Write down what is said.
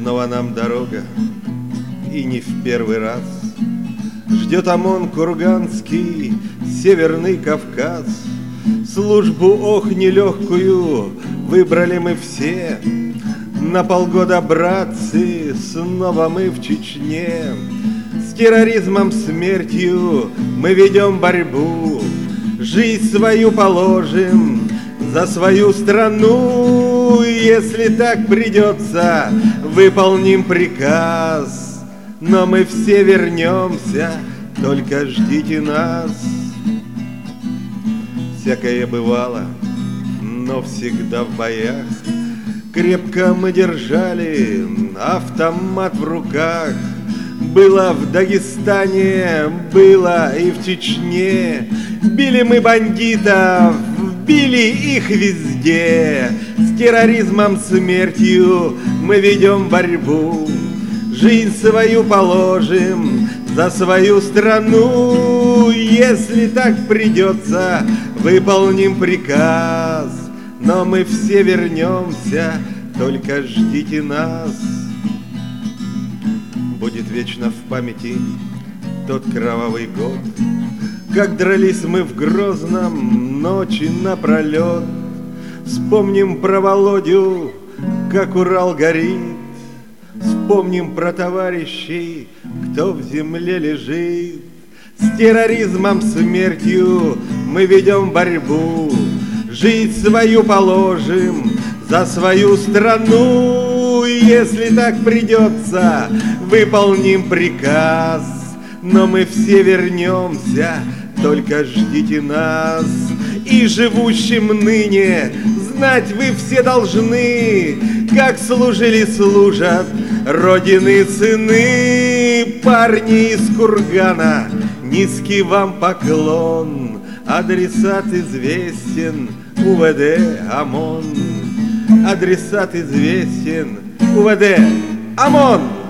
Снова нам дорога, и не в первый раз. Ждет ОМОН Курганский, Северный Кавказ. Службу, ох, нелегкую выбрали мы все. На полгода, братцы, снова мы в Чечне. С терроризмом, смертью мы ведем борьбу. Жизнь свою положим за свою страну. Если так придется, выполним приказ. Но мы все вернемся, только ждите нас. Всякое бывало, но всегда в боях. Крепко мы держали автомат в руках. Было в Дагестане, было и в Чечне. Били мы бандитов, били их везде. С терроризмом, смертью мы ведем борьбу. Жизнь свою положим за свою страну. Если так придется, выполним приказ. Но мы все вернемся, только ждите нас. Будет вечно в памяти тот кровавый год, как дрались мы в Грозном ночи напролет. Вспомним про Володю, как Урал горит. Вспомним про товарищей, кто в земле лежит. С терроризмом, смертью мы ведем борьбу. Жизнь свою положим за свою страну. Если так придется, выполним приказ. Но мы все вернемся, только ждите нас. И живущим ныне знать вы все должны, как служили, служат Родины сыны. Парни из Кургана, низкий вам поклон. Адресат известен, УВД ОМОН. Адресат известен, УВД ОМОН.